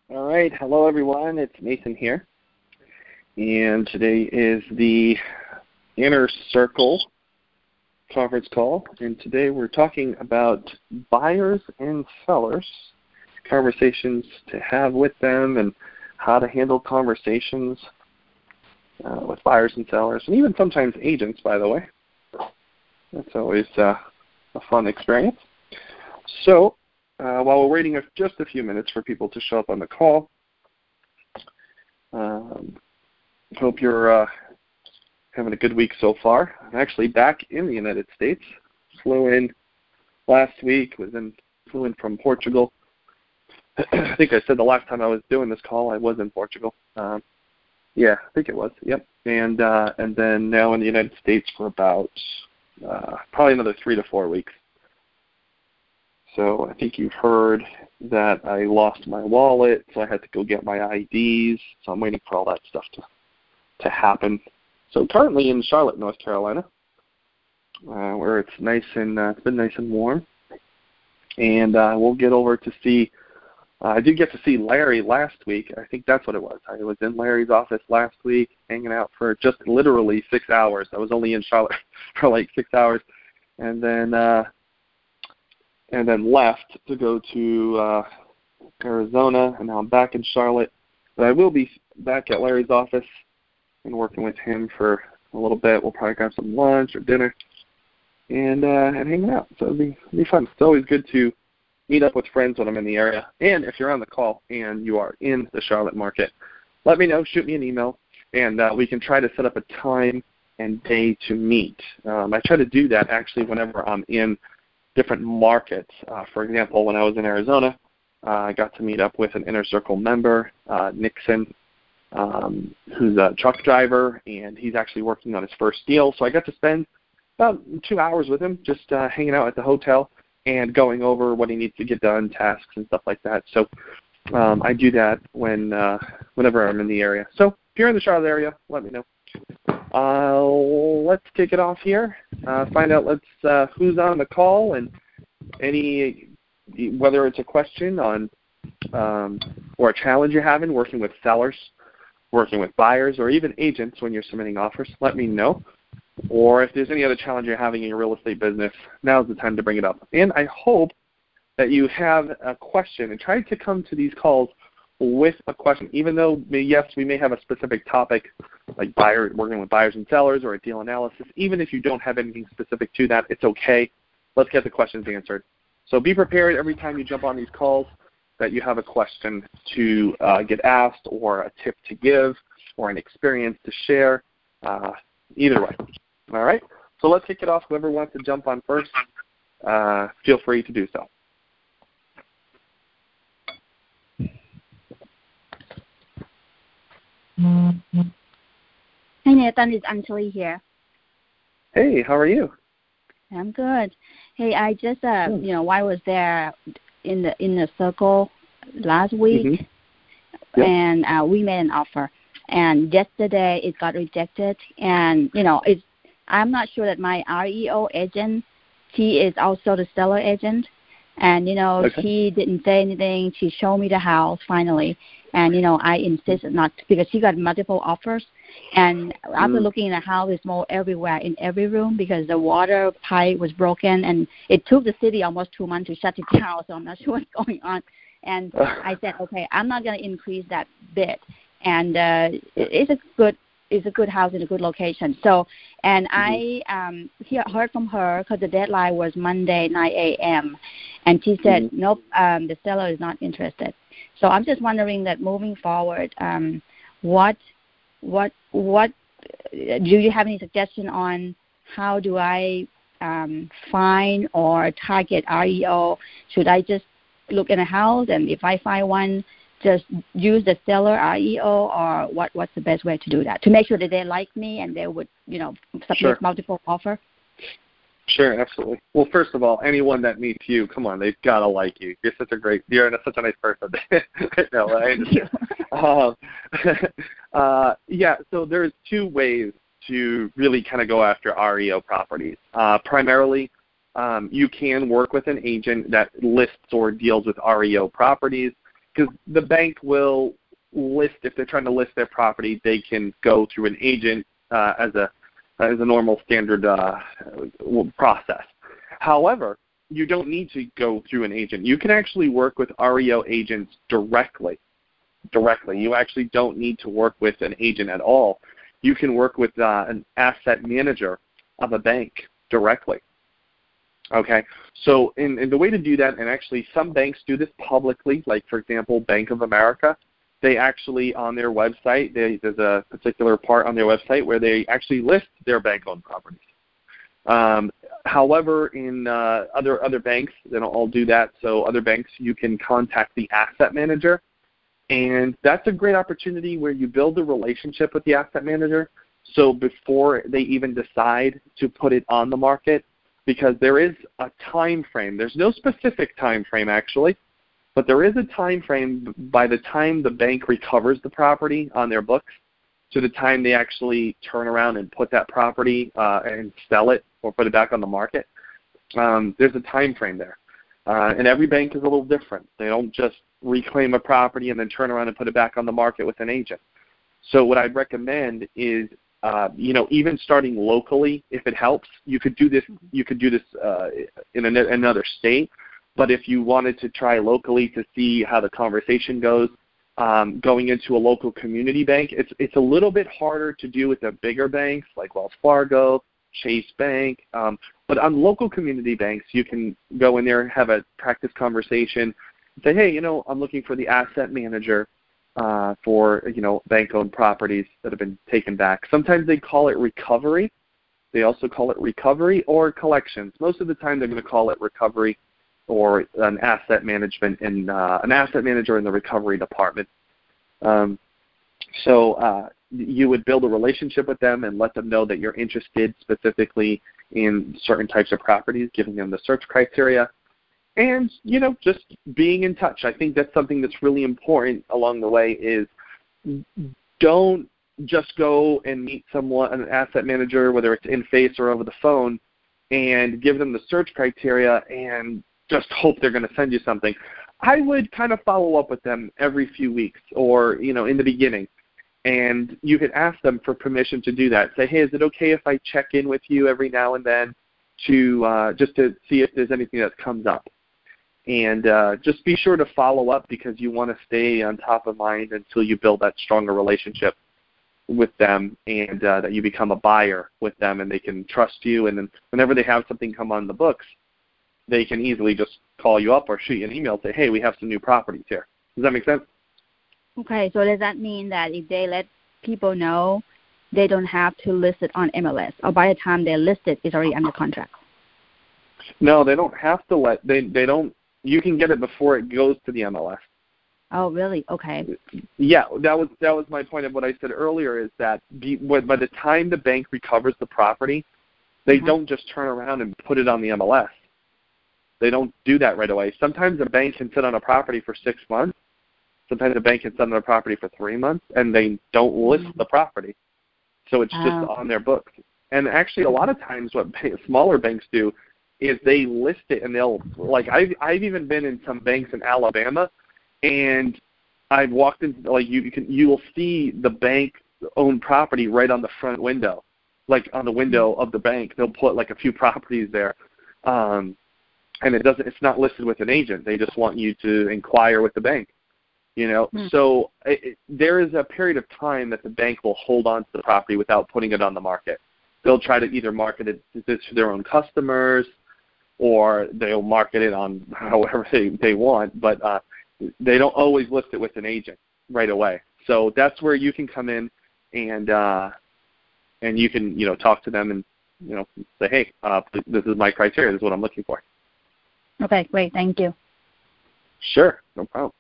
All right. Hello, everyone. It's Nathan here. And today is the Inner Circle conference call. And today we're talking about buyers and sellers, conversations to have with them, and how to handle conversations with buyers and sellers, and even sometimes agents, by the way. That's always a fun experience. So, while we're waiting just a few minutes for people to show up on the call, hope you're having a good week so far. I'm actually back in the United States. Flew in last week, flew in from Portugal. I think I said the last time I was doing this call I was in Portugal. Yeah, I think it was. Yep. And then now in the United States for about probably another 3 to 4 weeks. So I think you've heard that I lost my wallet, so I had to go get my IDs. So I'm waiting for all that stuff to happen. So currently in Charlotte, North Carolina, where it's nice and it's been nice and warm, and we'll get over to see. I did get to see Larry last week. I think that's what it was. I was in Larry's office last week, hanging out for just literally 6 hours. I was only in Charlotte for like 6 hours, and then left to go to Arizona, and now I'm back in Charlotte. But I will be back at Larry's office and working with him for a little bit. We'll probably have some lunch or dinner and hanging out. So it'll be fun. It's always good to meet up with friends when I'm in the area. And if you're on the call and you are in the Charlotte market, let me know. Shoot me an email, and we can try to set up a time and day to meet. I try to do that actually whenever I'm in different markets. For example, when I was in Arizona, I got to meet up with an Inner Circle member, Nixon, who's a truck driver, and he's actually working on his first deal. So I got to spend about 2 hours with him, just hanging out at the hotel and going over what he needs to get done, tasks and stuff like that. So I do that whenever I'm in the area. So if you're in the Charlotte area, let me know. Let's kick it off here. Find out who's on the call, and whether it's a question on or a challenge you're having working with sellers, working with buyers, or even agents when you're submitting offers, let me know. Or if there's any other challenge you're having in your real estate business, now's the time to bring it up. And I hope that you have a question, and try to come to these calls with a question, even though, yes, we may have a specific topic like working with buyers and sellers or a deal analysis. Even if you don't have anything specific to that, it's okay. Let's get the questions answered. So be prepared every time you jump on these calls that you have a question to get asked, or a tip to give, or an experience to share, either way. All right? So let's kick it off. Whoever wants to jump on first, feel free to do so. Hey, Nathan, it's Anjali here. Hey, how are you? I'm good. Hey, I just, while I was there in the circle last week, Yep. and we made an offer. And yesterday it got rejected. And, I'm not sure that my REO agent, she is also the seller agent. And, Okay. she didn't say anything. She showed me the house finally. And, I insisted not to, because she got multiple offers. And after looking at the house, it's more everywhere in every room, because the water pipe was broken. And it took the city almost 2 months to shut it down, so I'm not sure what's going on. And I said, okay, I'm not going to increase that bid. And it's a good house in a good location. So, and I heard from her, because the deadline was Monday 9 a.m. And she said, nope, the seller is not interested. So I'm just wondering that moving forward, what do you have any suggestion on how do I find or target REO? Should I just look in a house, and if I find one, just use the seller REO, or what's the best way to do that to make sure that they like me and they would, submit multiple offer? Sure, absolutely. Well, first of all, anyone that meets you, come on, they've got to like you. You're such a nice person. No, I understand. Yeah, so there's two ways to really kind of go after REO properties. Primarily, you can work with an agent that lists or deals with REO properties, because the bank will list, if they're trying to list their property, they can go through an agent as a normal standard process. However, you don't need to go through an agent. You can actually work with REO agents directly. You actually don't need to work with an agent at all. You can work with an asset manager of a bank directly. Okay, so in the way to do that, and actually some banks do this publicly, like for example, Bank of America, they actually on their website, there's a particular part on their website where they actually list their bank-owned properties. However, in other banks, they don't all do that. So other banks, you can contact the asset manager, and that's a great opportunity where you build a relationship with the asset manager. So before they even decide to put it on the market, because there is a time frame. There's no specific time frame actually, but there is a time frame by the time the bank recovers the property on their books to the time they actually turn around and put that property and sell it or put it back on the market. There's a time frame there. And every bank is a little different. They don't just reclaim a property and then turn around and put it back on the market with an agent. So what I'd recommend is, even starting locally, if it helps, you could do this. You could do this in another state. But if you wanted to try locally to see how the conversation goes, going into a local community bank, it's a little bit harder to do with the bigger banks like Wells Fargo, Chase Bank. But on local community banks, you can go in there and have a practice conversation and say, hey, I'm looking for the asset manager for, bank-owned properties that have been taken back. Sometimes they call it recovery. They also call it recovery or collections. Most of the time they're going to call it recovery or an asset management and an asset manager in the recovery department. So you would build a relationship with them and let them know that you're interested specifically in certain types of properties, giving them the search criteria. And, just being in touch. I think that's something that's really important along the way is don't just go and meet someone, an asset manager, whether it's in face or over the phone, and give them the search criteria and just hope they're going to send you something. I would kind of follow up with them every few weeks or, in the beginning. And you could ask them for permission to do that. Say, hey, is it okay if I check in with you every now and then to just to see if there's anything that comes up? And just be sure to follow up because you want to stay on top of mind until you build that stronger relationship with them and that you become a buyer with them and they can trust you. And then whenever they have something come on the books, they can easily just call you up or shoot you an email and say, hey, we have some new properties here. Does that make sense? Okay, so does that mean that if they let people know, they don't have to list it on MLS, or by the time they list it, it's already under contract? No, they don't have to they don't. You can get it before it goes to the MLS. Oh, really? Okay. Yeah, that was my point of what I said earlier is that by the time the bank recovers the property, they don't just turn around and put it on the MLS. They don't do that right away. Sometimes a bank can sit on a property for 6 months. Sometimes a bank can sit on a property for 3 months, and they don't list the property. So it's just on their books. And actually, a lot of times what smaller banks do is they list it, and they'll, like, I've even been in some banks in Alabama, and I've walked in, like, you will see the bank-owned property right on the front window, like on the window of the bank. They'll put like a few properties there, and it's not listed with an agent. They just want you to inquire with the bank, So there is a period of time that the bank will hold on to the property without putting it on the market. They'll try to either market it to their own customers, or they'll market it on however they want, but they don't always list it with an agent right away. So that's where you can come in and you can, talk to them and, say, hey, this is my criteria. This is what I'm looking for. Okay, great. Thank you. Sure, no problem.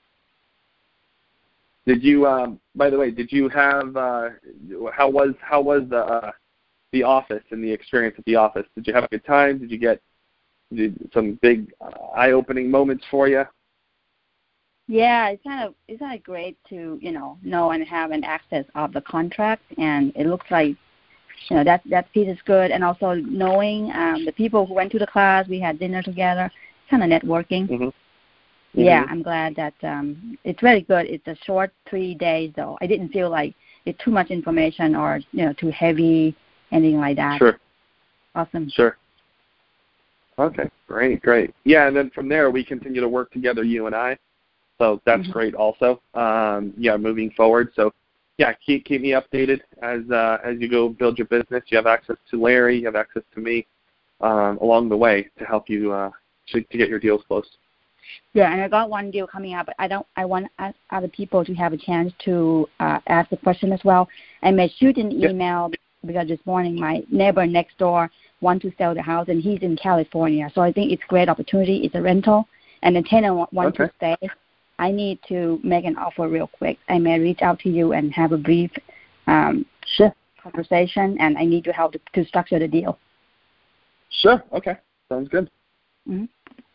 Did you, by the way, did you have, how was the office and the experience at the office? Did you have a good time? Did you get some big eye-opening moments for you? Yeah, it's kind of great to know and have an access of the contract, and it looks like that piece is good, and also knowing the people who went to the class, we had dinner together, kind of networking. Yeah, I'm glad that it's very good. It's a short 3 days, though. I didn't feel like it's too much information or too heavy, anything like that. Sure. Awesome. Sure. Okay, great. Yeah, and then from there we continue to work together, you and I. So that's great also. Moving forward. So yeah, keep me updated as you go build your business. You have access to Larry, you have access to me along the way to help you to get your deals closed. Yeah, and I got one deal coming up. I want other people to have a chance to ask the question as well. I may shoot an email because this morning my neighbor next door wants to sell the house, and he's in California. So I think it's a great opportunity. It's a rental, and the tenant wants to stay. I need to make an offer real quick. I may reach out to you and have a brief conversation, and I need your help to structure the deal. Sure. Okay. Sounds good. Mm-hmm.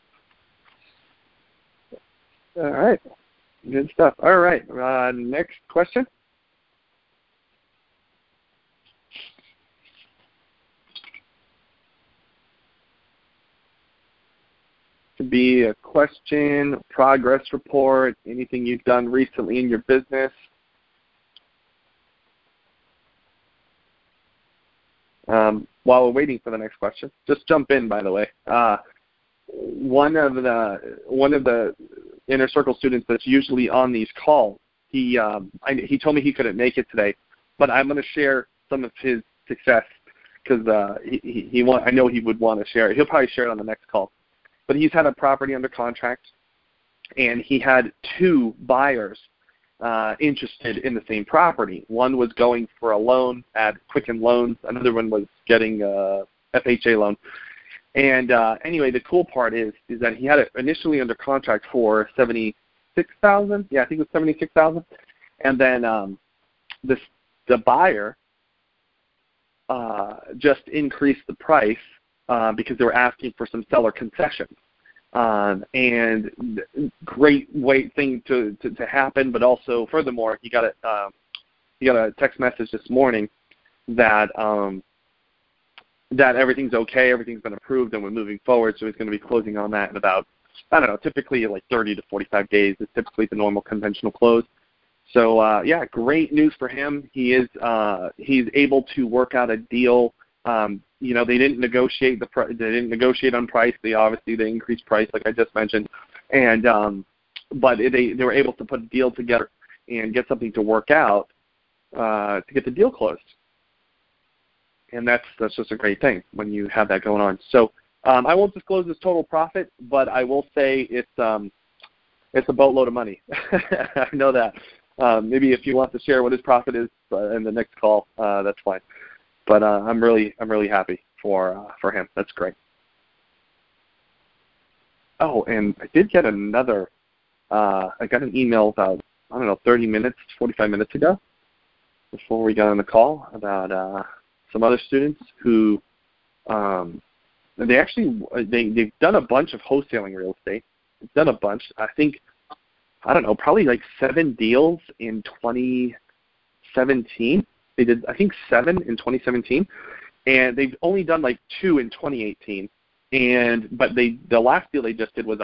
All right. Good stuff. All right. Next question. Could be a question, progress report, anything you've done recently in your business. While we're waiting for the next question, just jump in, by the way. One of the Inner Circle students that's usually on these calls, he told me he couldn't make it today, but I'm going to share some of his success because I know he would want to share it. He'll probably share it on the next call. But he's had a property under contract, and he had 2 buyers interested in the same property. One was going for a loan at Quicken Loans. Another one was getting a FHA loan. And anyway, the cool part is that he had it initially under contract for $76,000. Yeah, I think it was $76,000. And then the buyer just increased the price because they were asking for some seller concessions. And great thing to happen, but also furthermore, he got a text message this morning that everything's okay, everything's been approved, and we're moving forward. So he's going to be closing on that in about, I don't know, typically like 30 to 45 days is typically the normal conventional close. So great news for him. He's able to work out a deal. They didn't negotiate they didn't negotiate on price. They increased price, like I just mentioned, and but they were able to put a deal together and get something to work out to get the deal closed. And that's just a great thing when you have that going on. So I won't disclose his total profit, but I will say it's a boatload of money. I know that. Maybe if you want to share what his profit is in the next call, that's fine. But I'm really happy for him. That's great. Oh, and I did get another. I got an email about 30 minutes, 45 minutes ago, before we got on the call about some other students who they've done a bunch of wholesaling real estate. They've done a bunch. I think probably like 7 deals in 2017. They did, I think, 7 in 2017, and they've only done like 2 in 2018. But the last deal they just did was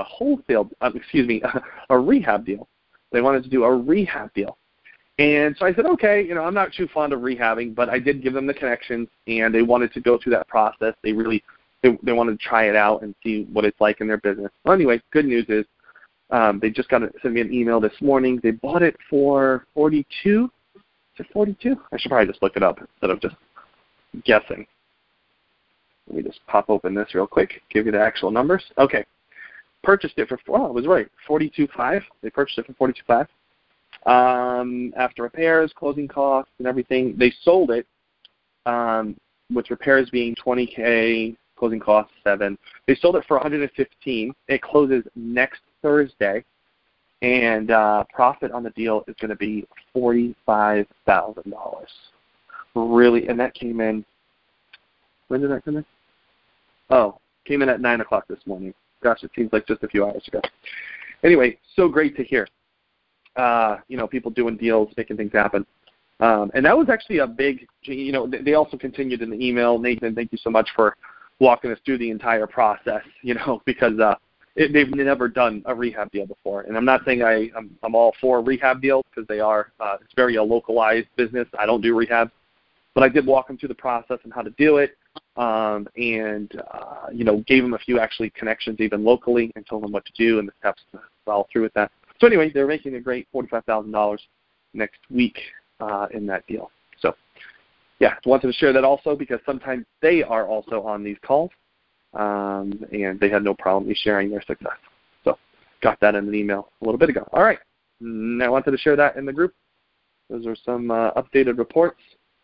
a rehab deal. They wanted to do a rehab deal, and so I said, okay, I'm not too fond of rehabbing, but I did give them the connections, and they wanted to go through that process. They they wanted to try it out and see what it's like in their business. Well, anyway, good news is they just sent me an email this morning. They bought it for 42. Is it 42? I should probably just look it up instead of just guessing. Let me just pop open this real quick, give you the actual numbers. Okay. Purchased it for, I was right, $42,500. They purchased it for $42,500. After repairs, closing costs, and everything, they sold it with repairs being $20,000, closing costs $7,000. They sold it for $115,000. It closes next Thursday. And profit on the deal is going to be $45,000. Really, and that came in. When did that come in? Oh, came in at 9 o'clock this morning. Gosh, it seems like just a few hours ago. Anyway, so great to hear. People doing deals, making things happen. And that was actually a big. They also continued in the email. Nathan, thank you so much for walking us through the entire process. Because they've never done a rehab deal before. And I'm not saying I'm all for rehab deals, because they are. It's very a localized business. I don't do rehab. But I did walk them through the process and how to do it, and gave them a few actually connections even locally and told them what to do and the steps to follow through with that. So anyway, they're making a great $45,000 next week in that deal. So, yeah, wanted to share that also because sometimes they are also on these calls, and they had no problem me sharing their success. So got that in an email a little bit ago. All right, and I wanted to share that in the group. Those are some updated reports.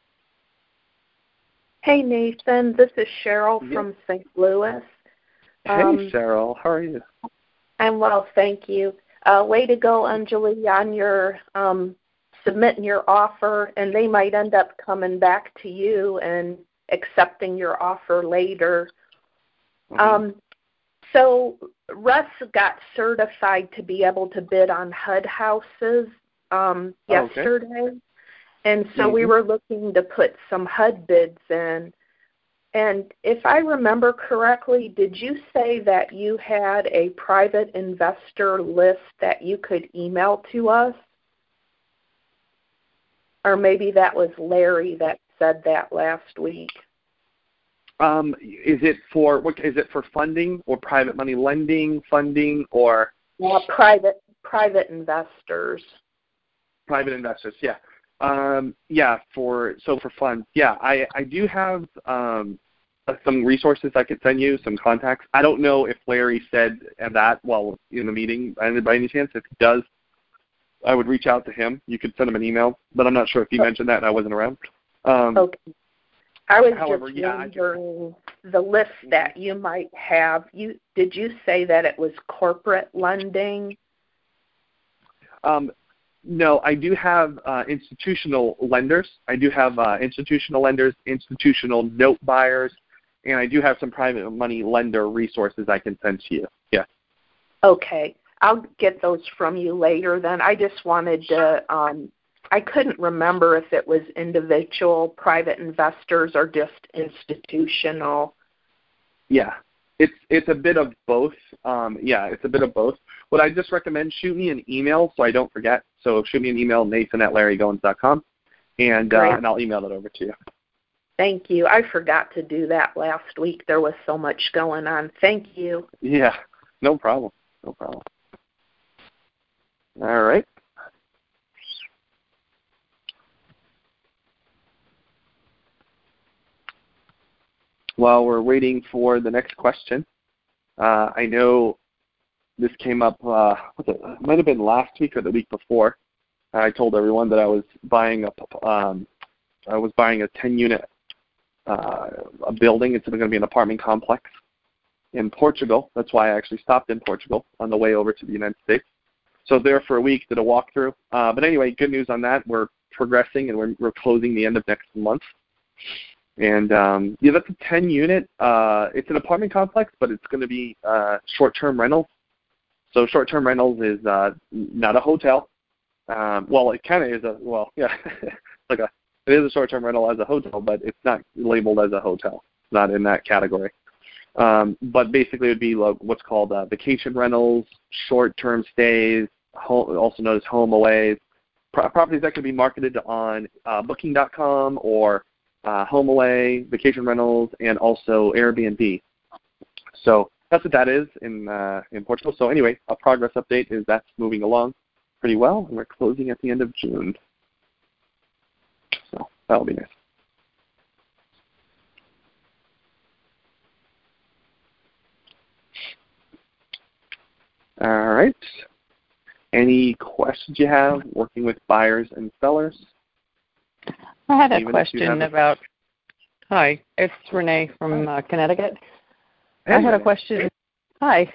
Hey, Nathan. This is Cheryl from St. Louis. Hey, Cheryl. How are you? I'm well, thank you. Way to go, Anjali, on your submitting your offer, and they might end up coming back to you and accepting your offer later. So Russ got certified to be able to bid on HUD houses yesterday. And so we were looking to put some HUD bids in. And if I remember correctly, did you say that you had a private investor list that you could email to us? Or maybe that was Larry that said that last week. Is it for funding or private money lending, funding, or private investors? Private investors, yeah. For funds, I do have some resources I could send you, some contacts. I don't know if Larry said that while in the meeting by any chance. If he does, I would reach out to him. You could send him an email, but I'm not sure if he mentioned that and I wasn't around. Okay. I was just wondering the list that you might have. Did you say that it was corporate lending? No, I do have institutional lenders. I do have institutional lenders, institutional note buyers, and I do have some private money lender resources I can send to you. Yeah. Okay. I'll get those from you later then. I just wanted to, I couldn't remember if it was individual private investors or just institutional. Yeah. It's a bit of both. It's a bit of both. What I just recommend, shoot me an email so I don't forget. So shoot me an email, nathan@larrygoins.com, and I'll email that over to you. Thank you. I forgot to do that last week. There was so much going on. Thank you. Yeah, no problem. No problem. All right. While we're waiting for the next question, I know this came up, it might have been last week or the week before. I told everyone that I was buying a 10-unit building. It's going to be an apartment complex in Portugal. That's why I actually stopped in Portugal on the way over to the United States. So there for a week, did a walkthrough. But anyway, good news on that. We're progressing, and we're closing the end of next month. And that's a 10-unit. It's an apartment complex, but it's going to be short-term rentals. So short-term rentals is not a hotel. It kind of is it is a short-term rental as a hotel, but it's not labeled as a hotel. It's not in that category. But basically, it would be what's called vacation rentals, short-term stays, also known as HomeAways, properties that could be marketed on Booking.com or HomeAway, vacation rentals, and also Airbnb. So that's what that is in Portugal. So anyway, a progress update is that's moving along pretty well, and we're closing at the end of June. So that'll be nice. All right. Any questions you have working with buyers and sellers? I had a question about, hi, it's Renee from Connecticut. Hey, I had a question, had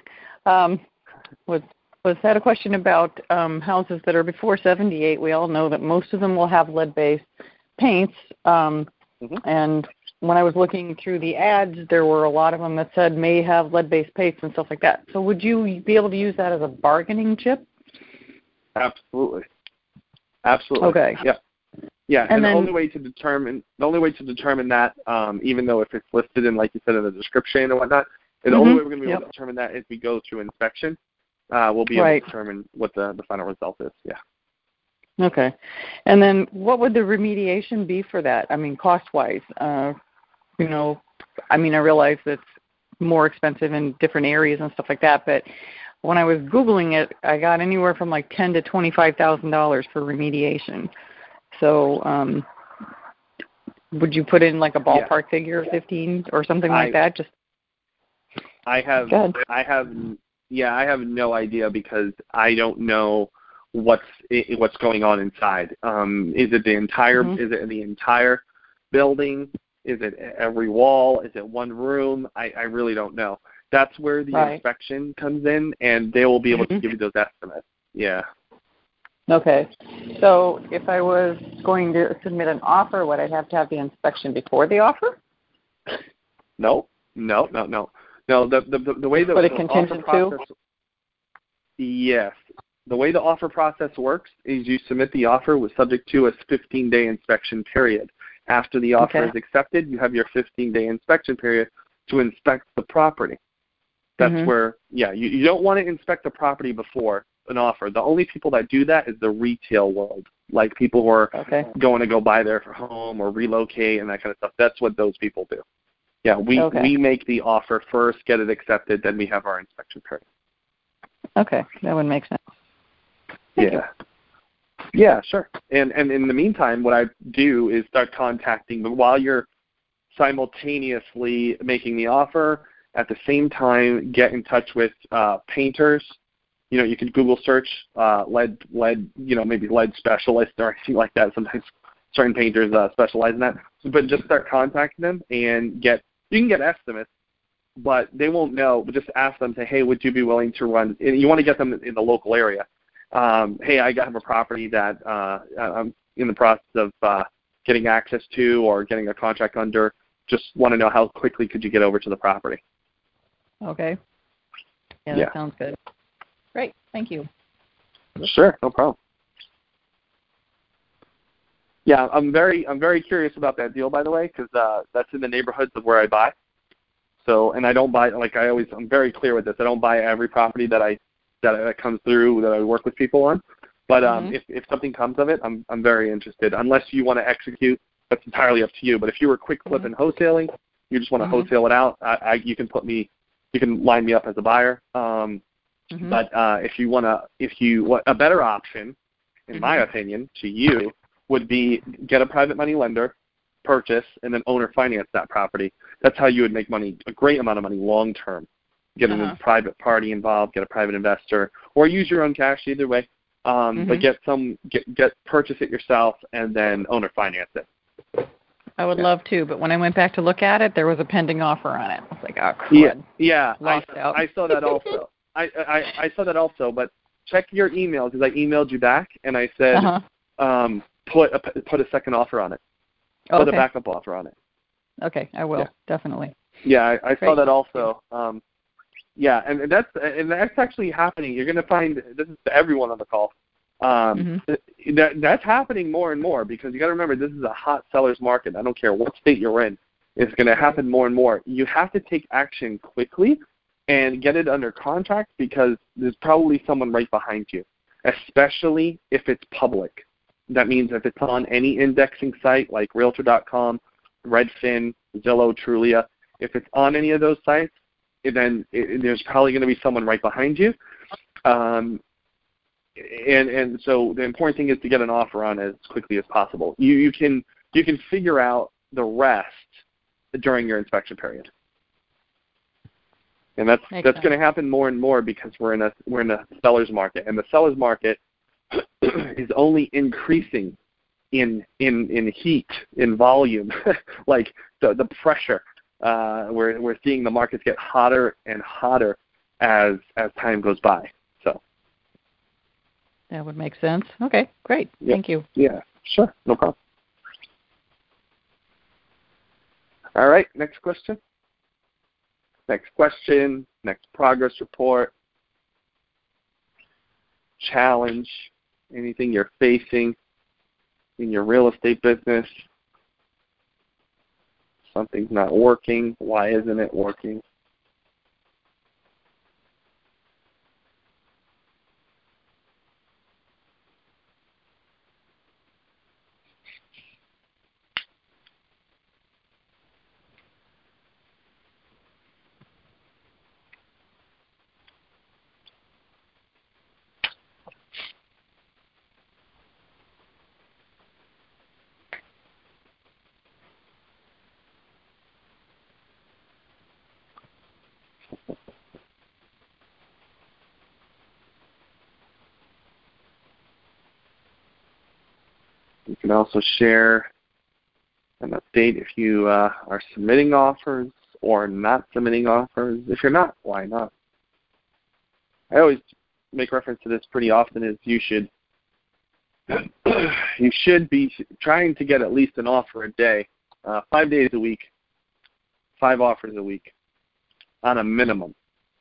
a question about houses that are before 78. We all know that most of them will have lead-based paints, and when I was looking through the ads, there were a lot of them that said may have lead-based paints and stuff like that. So would you be able to use that as a bargaining chip? Absolutely. Okay. Yeah, and the only way to determine that, even though if it's listed in, like you said, in the description and whatnot, And the only way we're going to be able to determine that is we go through inspection. We'll be able to determine what the final result is. Yeah. Okay. And then what would the remediation be for that? I mean, cost-wise, I realize it's more expensive in different areas and stuff like that, but when I was Googling it, I got anywhere from like $10,000 to $25,000 for remediation. So would you put in like a ballpark figure of 15 or something like that? I have no idea because I don't know what's going on inside. Is it the entire is it the entire building? Is it every wall? Is it one room? I really don't know. That's where the inspection comes in, and they will be able to give you those estimates. Yeah. Okay. So if I was going to submit an offer, would I have to have the inspection before the offer? No. The way the offer process. Yes. The way the offer process works is you submit the offer with subject to a 15-day inspection period. After the offer is accepted, you have your 15-day inspection period to inspect the property. That's where, you don't want to inspect the property before an offer. The only people that do that is the retail world, like people who are going to go buy their home or relocate and that kind of stuff. That's what those people do. Yeah, we make the offer first, get it accepted, then we have our inspection period. Okay, that would make sense. Yeah, sure. And in the meantime, what I do is start contacting, but while you're simultaneously making the offer, at the same time, get in touch with painters. You can Google search lead, maybe lead specialist or anything like that. Sometimes certain painters specialize in that. But just start contacting them and you can get estimates, but they won't know. But just ask them, say, hey, would you be willing to run? And you want to get them in the local area. Hey, I have a property that I'm in the process of getting access to or getting a contract under. Just want to know how quickly could you get over to the property. Okay. Yeah, that sounds good. Great. Thank you. Sure, no problem. Yeah, I'm very curious about that deal, by the way, because that's in the neighborhoods of where I buy. So, and I don't buy, I'm very clear with this. I don't buy every property that comes through that I work with people on. But if something comes of it, I'm very interested. Unless you want to execute, that's entirely up to you. But if you were quick flip and wholesaling, you just want to wholesale it out, you can line me up as a buyer. But if you want a better option, in my opinion, to you, would be get a private money lender, purchase, and then owner finance that property. That's how you would make money, a great amount of money long term. Get a private party involved, get a private investor, or use your own cash, either way. But purchase it yourself and then owner finance it. I would love to, but when I went back to look at it, there was a pending offer on it. I was like, oh, crud. Yeah. I saw that also. I saw that also, but check your email because I emailed you back and I said put a second offer on it. Put a backup offer on it. Okay, I will definitely. Yeah, I saw that also. And that's actually happening. You're going to find this is to everyone on the call. That's happening more and more because you got to remember this is a hot seller's market. I don't care what state you're in. It's going to happen more and more. You have to take action quickly and get it under contract because there's probably someone right behind you, especially if it's public. That means if it's on any indexing site like Realtor.com, Redfin, Zillow, Trulia, if it's on any of those sites, then there's probably going to be someone right behind you. And so the important thing is to get an offer on it as quickly as possible. You can figure out the rest during your inspection period. And that's going to happen more and more because we're in a seller's market, and the seller's market is only increasing in heat, in volume, like the pressure. We're seeing the markets get hotter and hotter as time goes by. So that would make sense. Okay, great. Yep. Thank you. Yeah, sure, no problem. All right, next question. Next progress report, challenge, anything you're facing in your real estate business. Something's not working. Why isn't it working? You can also share an update if you are submitting offers or not submitting offers. If you're not, why not? I always make reference to this pretty often, is you should be trying to get at least an offer a day, 5 days a week, 5 offers a week on a minimum.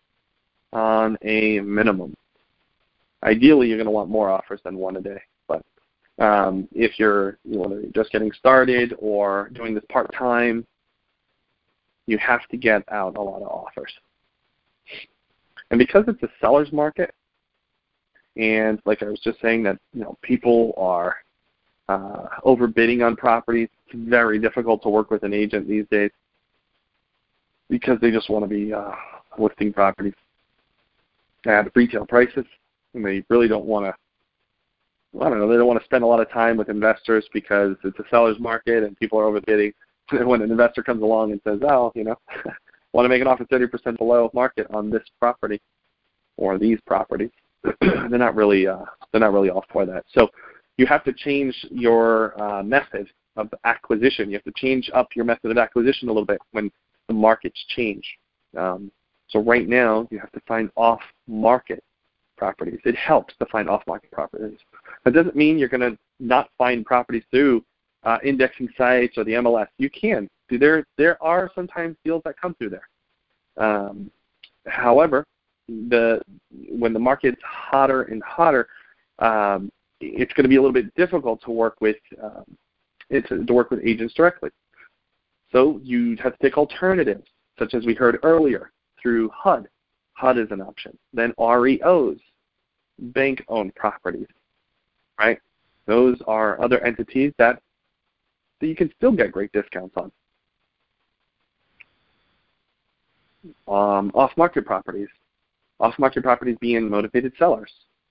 Ideally, you're going to want more offers than 1 a day. But if you're just getting started or doing this part-time, you have to get out a lot of offers. And because it's a seller's market, and like I was just saying that people are overbidding on properties, it's very difficult to work with an agent these days because they just want to be listing properties at retail prices, and they really don't want to. They don't want to spend a lot of time with investors because it's a seller's market and people are overbidding. When an investor comes along and says, want to make an offer 30% below market on this property or these properties, they're not really all for that. So you have to change your method of acquisition. You have to change up your method of acquisition a little bit when the markets change. So right now you have to find off-market properties. It helps to find off-market properties. That doesn't mean you're going to not find properties through indexing sites or the MLS. You can. There are sometimes deals that come through there. However, when the market's hotter and hotter, it's going to be a little bit difficult to work with agents directly. So you have to take alternatives, such as we heard earlier, through HUD. HUD is an option. Then REOs, bank-owned properties, right? Those are other entities that you can still get great discounts on. Off-market properties. Off-market properties being motivated sellers.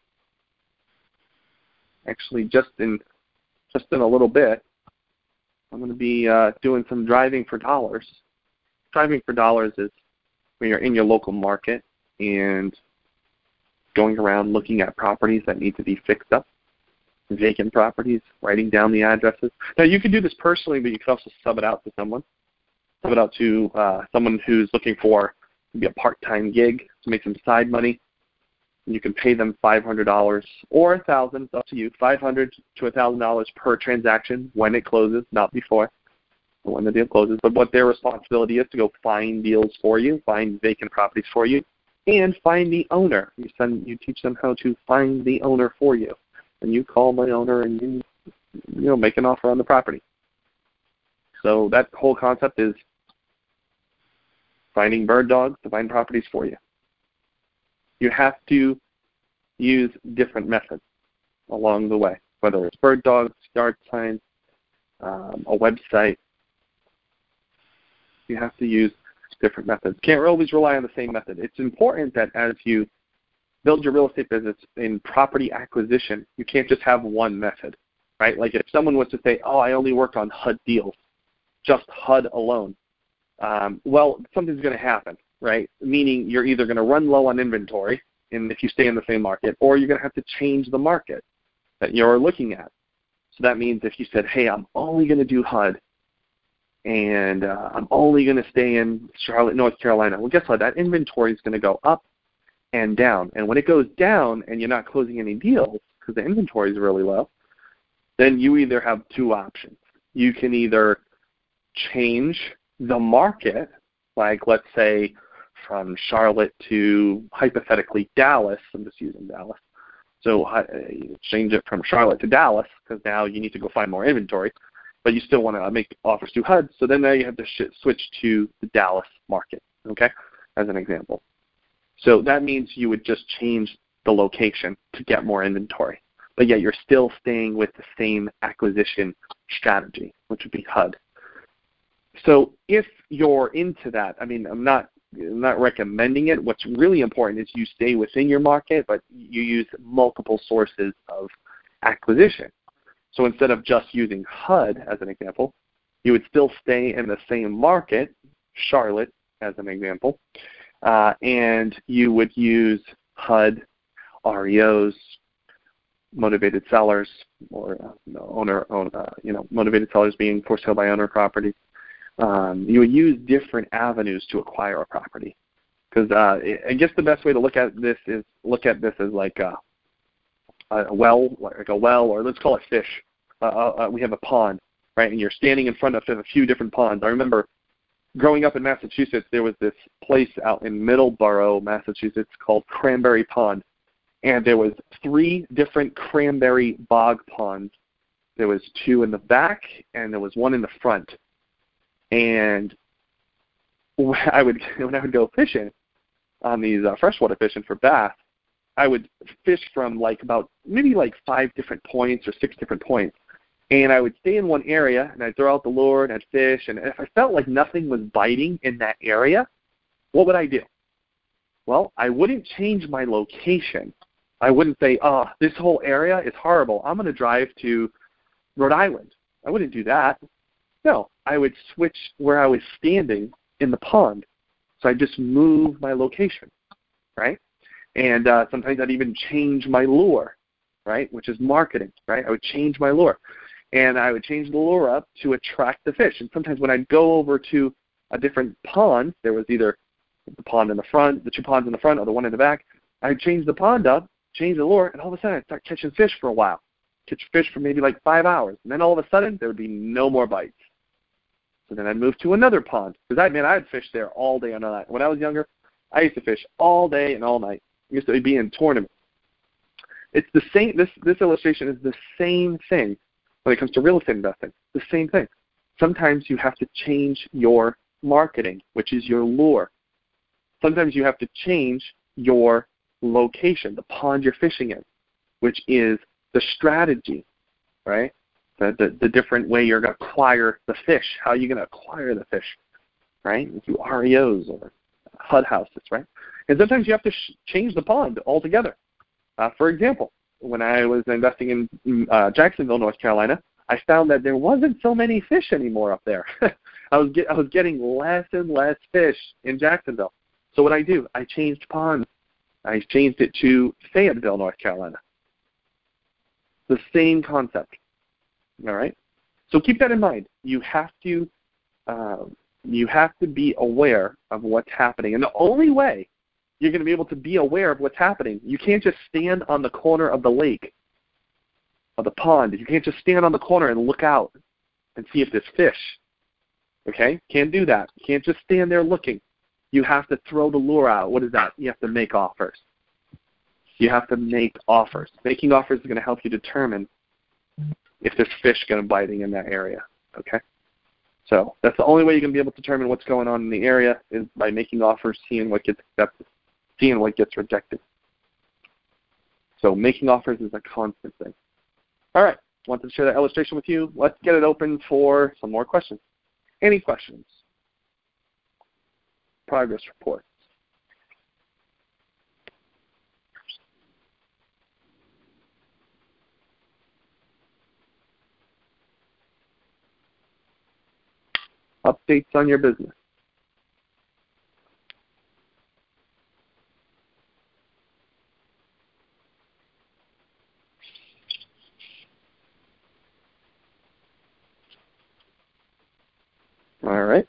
Actually, just in a little bit, I'm going to be doing some driving for dollars. Driving for dollars is when you're in your local market and going around looking at properties that need to be fixed up, vacant properties, writing down the addresses. Now, you can do this personally, but you can also sub it out to someone. Sub it out to someone who's looking for maybe a part-time gig to make some side money. And you can pay them $500 or $1,000. It's up to you. $500 to $1,000 per transaction when it closes, not before, when the deal closes. But what their responsibility is to go find deals for you, find vacant properties for you, and find the owner. You teach them how to find the owner for you. And you call my owner and you make an offer on the property. So that whole concept is finding bird dogs to find properties for you. You have to use different methods along the way, whether it's bird dogs, yard signs, a website. You have to use different methods. Can't always rely on the same method. It's important that as you build your real estate business in property acquisition, you can't just have one method, right? Like if someone was to say, I only work on HUD deals, just HUD alone, well, something's going to happen, right? Meaning you're either going to run low on inventory, and if you stay in the same market, or you're going to have to change the market that you're looking at. So that means if you said, hey, I'm only going to do HUD, and I'm only going to stay in Charlotte, North Carolina, well, guess what? That inventory is going to go up and down. And when it goes down and you're not closing any deals because the inventory is really low, then you either have two options. You can either change the market, like let's say from Charlotte to hypothetically Dallas. I'm just using Dallas. So change it from Charlotte to Dallas because now you need to go find more inventory, but you still want to make offers through HUD. So then now you have to switch to the Dallas market, okay, as an example. So that means you would just change the location to get more inventory, but yet you're still staying with the same acquisition strategy, which would be HUD. So if you're into that, I'm not recommending it. What's really important is you stay within your market, but you use multiple sources of acquisition. So instead of just using HUD as an example, you would still stay in the same market, Charlotte as an example, and you would use HUD, REOs, motivated sellers or motivated sellers being for sale by owner property. You would use different avenues to acquire a property. Because I guess the best way to look at this as like a well, or let's call it fish. We have a pond, right? And you're standing in front of a few different ponds. I remember growing up in Massachusetts, there was this place out in Middleborough, Massachusetts, called Cranberry Pond. And there was 3 different cranberry bog ponds. There was 2 in the back, and there was 1 in the front. And when I would go fishing on these freshwater fishing for bass, I would fish from maybe 5 different points or 6 different points. And I would stay in one area, and I'd throw out the lure, and I'd fish. And if I felt like nothing was biting in that area, what would I do? Well, I wouldn't change my location. I wouldn't say, this whole area is horrible. I'm going to drive to Rhode Island. I wouldn't do that. No, I would switch where I was standing in the pond. So I just move my location, right? And sometimes I'd even change my lure, right, which is marketing, right? I would change my lure. And I would change the lure up to attract the fish. And sometimes when I'd go over to a different pond, there was either the pond in the front, the 2 ponds in the front, or the 1 in the back, I'd change the pond up, change the lure, and all of a sudden I'd start catching fish for a while. Catch fish for maybe 5 hours. And then all of a sudden there would be no more bites. So then I'd move to another pond. Because I'd fish there all day and all night. When I was younger, I used to fish all day and all night. I used to be in tournaments. It's the same. This illustration is the same thing when it comes to real estate investing. The same thing. Sometimes you have to change your marketing, which is your lure. Sometimes you have to change your location, the pond you're fishing in, which is the strategy, right? The different way you're going to acquire the fish. How are you going to acquire the fish, right? Through REOs or HUD houses, right? And sometimes you have to change the pond altogether. For example, when I was investing in Jacksonville, North Carolina, I found that there wasn't so many fish anymore up there. I was getting less and less fish in Jacksonville. So what I do, I changed ponds. I changed it to Fayetteville, North Carolina. The same concept. All right. So keep that in mind. You have to be aware of what's happening, and the only way you're going to be able to be aware of what's happening, you can't just stand on the corner of the lake, of the pond. You can't just stand on the corner and look out and see if there's fish. Okay? Can't do that. You can't just stand there looking. You have to throw the lure out. What is that? You have to make offers. You have to make offers. Making offers is going to help you determine if there's fish going to biting in that area. Okay? So that's the only way you're going to be able to determine what's going on in the area is by making offers, seeing what gets accepted, seeing what gets rejected. So making offers is a constant thing. All right. Wanted to share that illustration with you. Let's get it open for some more questions. Any questions? Progress reports. Updates on your business. All right.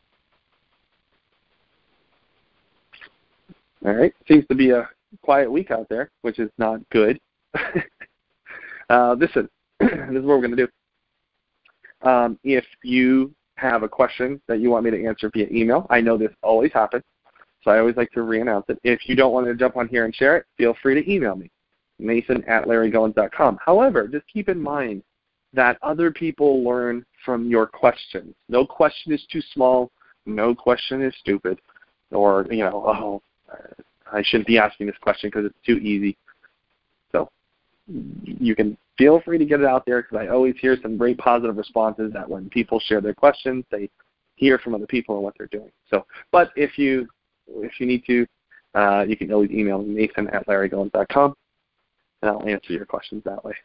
All right. Seems to be a quiet week out there, which is not good. This is what we're going to do. If you have a question that you want me to answer via email, I know this always happens, so I always like to re-announce it. If you don't want to jump on here and share it, feel free to email me, Nathan@LarryGoins.com. However, just keep in mind that other people learn from your questions. No question is too small. No question is stupid. Or, I shouldn't be asking this question because it's too easy. So you can feel free to get it out there because I always hear some great positive responses that when people share their questions, they hear from other people and what they're doing. So, but if you need to, you can always email me, Nathan@LarryGoins.com, and I'll answer your questions that way.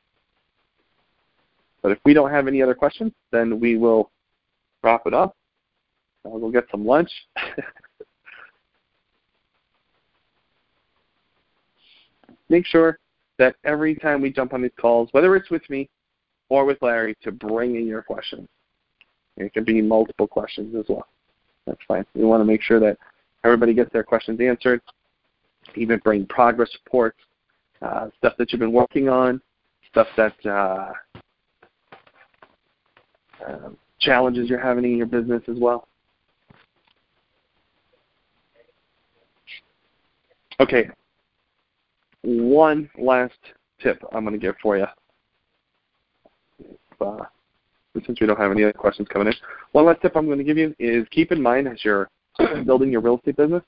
But if we don't have any other questions, then we will wrap it up. We'll get some lunch. Make sure that every time we jump on these calls, whether it's with me or with Larry, to bring in your questions. It can be multiple questions as well. That's fine. We want to make sure that everybody gets their questions answered, even bring progress reports, stuff that you've been working on, stuff that challenges you're having in your business as well. Okay, one last tip I'm going to give for you. Since we don't have any other questions coming in, one last tip I'm going to give you is keep in mind as you're building your real estate business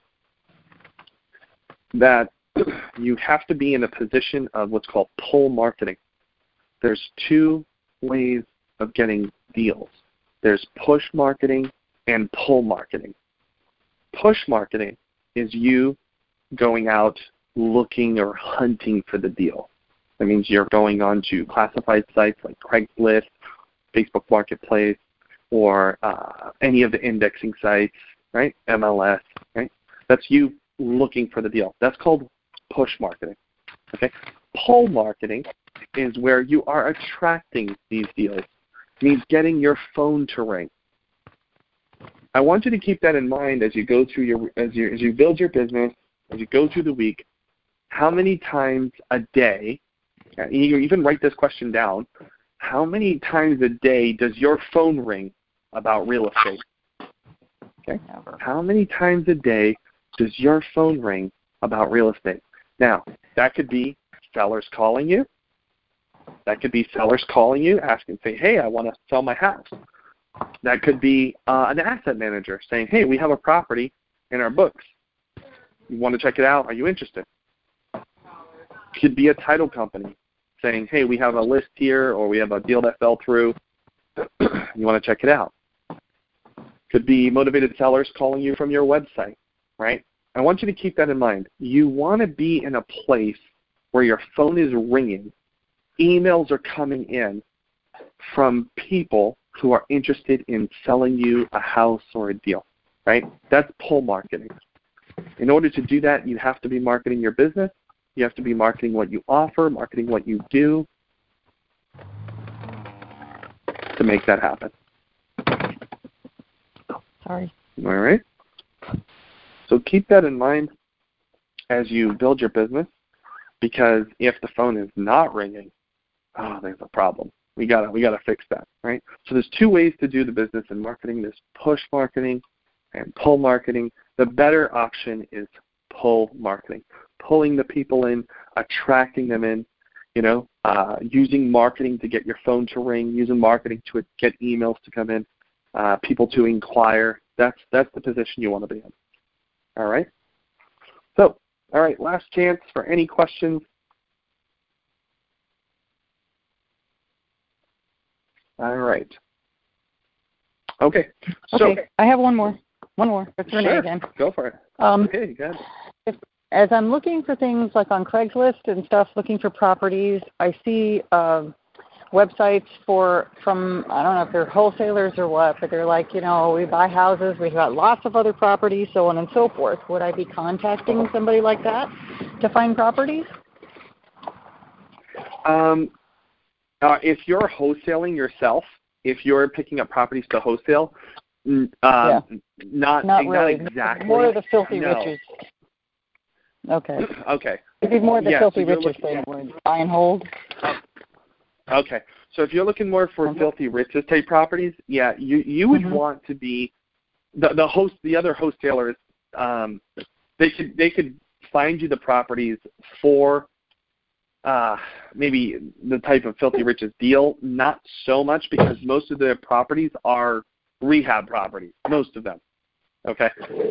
that you have to be in a position of what's called pull marketing. There's two ways of getting deals. There's push marketing and pull marketing. Push marketing is you going out looking or hunting for the deal. That means you're going on to classified sites like Craigslist, Facebook Marketplace, or any of the indexing sites, right? MLS, right? That's you looking for the deal. That's called push marketing. Okay? Pull marketing is where you are attracting these deals. It means getting your phone to ring. I want you to keep that in mind as you go through as you build your business, as you go through the week. How many times a day, and you even write this question down, how many times a day does your phone ring about real estate? Okay. How many times a day does your phone ring about real estate? Now, that could be sellers calling you. That could be sellers calling you, asking, say, hey, I want to sell my house. That could be an asset manager saying, hey, we have a property in our books. You want to check it out? Are you interested? Could be a title company saying, hey, we have a list here, or we have a deal that fell through. You want to check it out. Could be motivated sellers calling you from your website, right? I want you to keep that in mind. You want to be in a place where your phone is ringing, emails are coming in from people who are interested in selling you a house or a deal, right? That's pull marketing. In order to do that, you have to be marketing your business. You have to be marketing what you offer, marketing what you do to make that happen. Sorry. All right? So keep that in mind as you build your business, because if the phone is not ringing, there's a problem. We gotta fix that, right? So there's two ways to do the business in marketing. There's push marketing and pull marketing. The better option is pull marketing, pulling the people in, attracting them in, using marketing to get your phone to ring, using marketing to get emails to come in, people to inquire. That's the position you want to be in. All right? So, all right, last chance for any questions. All right. Okay. So, I have one more. It's Renee again. Go for it. Okay, good. As I'm looking for things like on Craigslist and stuff, looking for properties, I see websites from, I don't know if they're wholesalers or what, but they're like, we buy houses, we've got lots of other properties, so on and so forth. Would I be contacting somebody like that to find properties? If you're wholesaling yourself, if you're picking up properties to wholesale, not really. Exactly. More of the filthy riches. Okay. Okay. It'd be more the filthy riches thing, buy and hold. Okay. So if you're looking more for filthy riches type properties, you would want to be the other wholesalers. They could find you the properties for maybe the type of filthy riches deal. Not so much, because most of their properties are rehab properties. Most of them. Okay.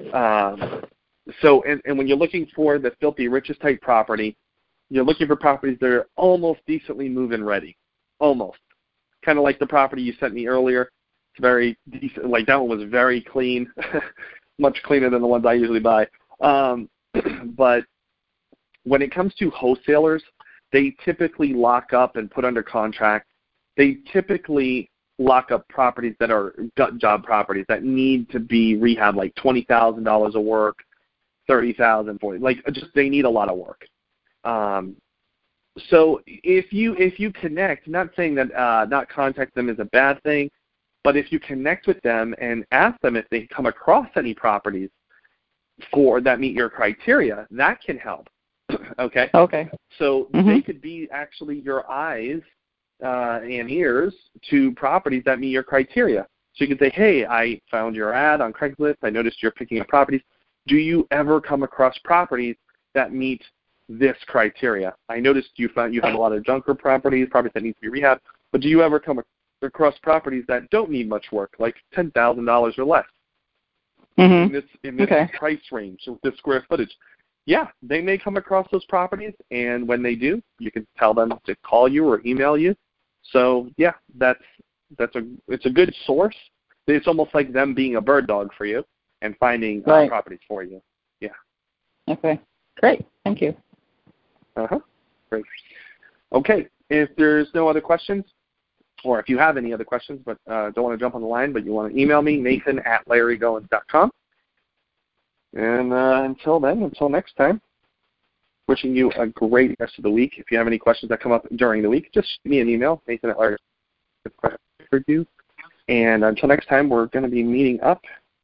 So, and when you're looking for the filthy riches type property, you're looking for properties that are almost decently move-in ready. Almost. Kind of like the property you sent me earlier. It's very decent. Like, that one was very clean. Much cleaner than the ones I usually buy. But when it comes to wholesalers, they typically lock up and put under contract. They typically lock up properties that are gut job properties that need to be rehab, like $20,000 of work, $30,000, $40,000. Like, just they need a lot of work. So if you connect, not saying that not contact them is a bad thing, but if you connect with them and ask them if they come across any properties that meet your criteria, that can help. Okay. Okay. So they could be actually your eyes and ears to properties that meet your criteria. So you can say, hey, I found your ad on Craigslist. I noticed you're picking up properties. Do you ever come across properties that meet this criteria? I noticed you have a lot of junker properties that need to be rehabbed, but do you ever come across properties that don't need much work, like $10,000 or less? In this price range, with this square footage? Yeah, they may come across those properties, and when they do, you can tell them to call you or email you. So yeah, it's a good source. It's almost like them being a bird dog for you and finding properties for you. Yeah. Okay. Great. Thank you. Great. Okay. If there's no other questions, or if you have any other questions but don't want to jump on the line, but you want to email me, nathan@larrygoins.com. And until next time, wishing you a great rest of the week. If you have any questions that come up during the week, just shoot me an email, nathan@larrygoins.com. And until next time, we're going to be meeting up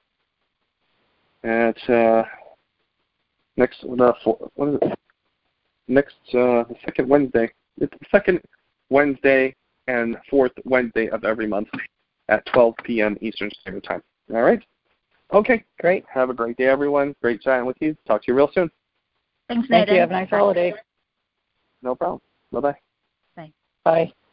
at the second Wednesday. It's the second Wednesday and fourth Wednesday of every month at 12 p.m. Eastern Standard Time. All right? Okay. Great. Have a great day, everyone. Great chatting with you. Talk to you real soon. Thanks, Nathan. Thank you. Have a nice holiday. No problem. Bye-bye. Bye. Bye.